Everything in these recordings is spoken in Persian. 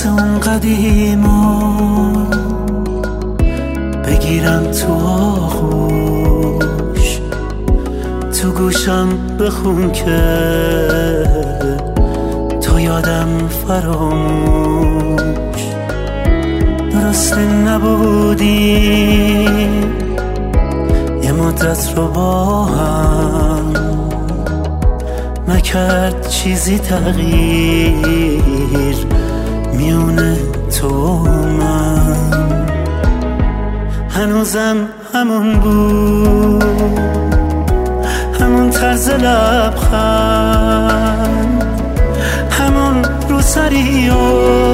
مثل اون قدیما بگیرم تو آغوش، تو گوشم بخون که تو یادم فراموش. درسته نبودیم یه مدت رو با هم، نکرد چیزی تغییر میونه تو و من. هنوزم همون بود، همون طرز لبخند، همون روسری و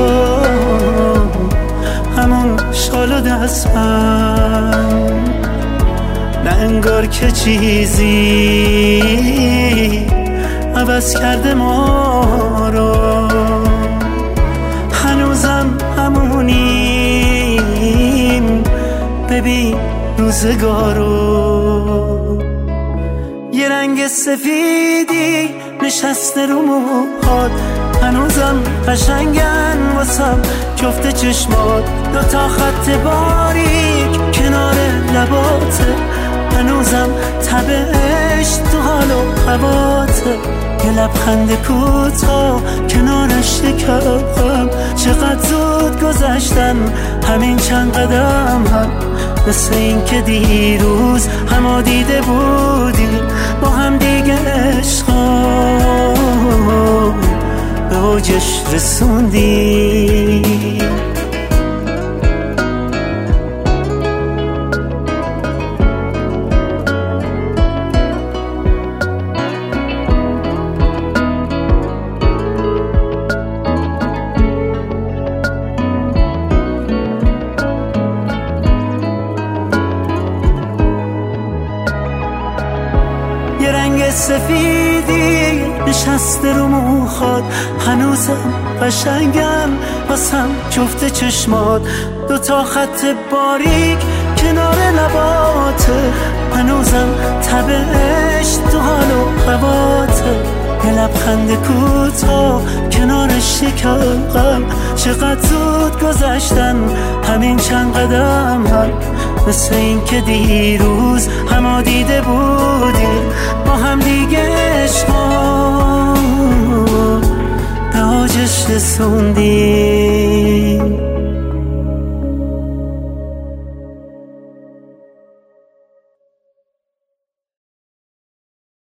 همون شال و دستبند. نه انگار که چیزی عوض کرده ما رو، هنوزم همونیم، ببین روزگارو. یه رنگ سفیدی نشسته رو موهات، هنوزم قشنگن واسم جفت چشمات. دوتا خط باریک کنار لباته، هنوزم تبش تو حال و هواته. یه لبخند کوتاه کنارش شکم، چقدر زود گذشتن همین چند قدم هم. مثل این که دیروز همو دیده بودیم با هم دیگه، عشقا به اوجش رسوندیم. یه رنگ سفیدی نشسته رو موهات، هنوزم قشنگم واسم جفت چشمات. دوتا خط باریک کنار لباته، هنوزم تبش تو حال و هواته. یه لبخند کوتاه کنارش شکم، چقدر زود گذشتن همین چند قدم هم. مثل این که دیروز همو دیده بودیم با هم دیگه، عشقا به اوجش رسوندیم.